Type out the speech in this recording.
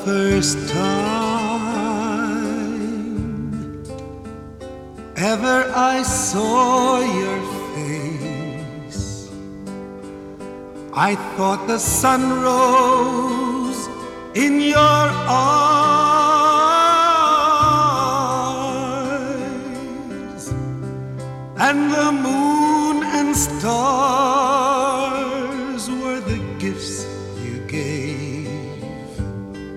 first time ever I saw your face, I thought the sun rose in your eyes, and the moon and stars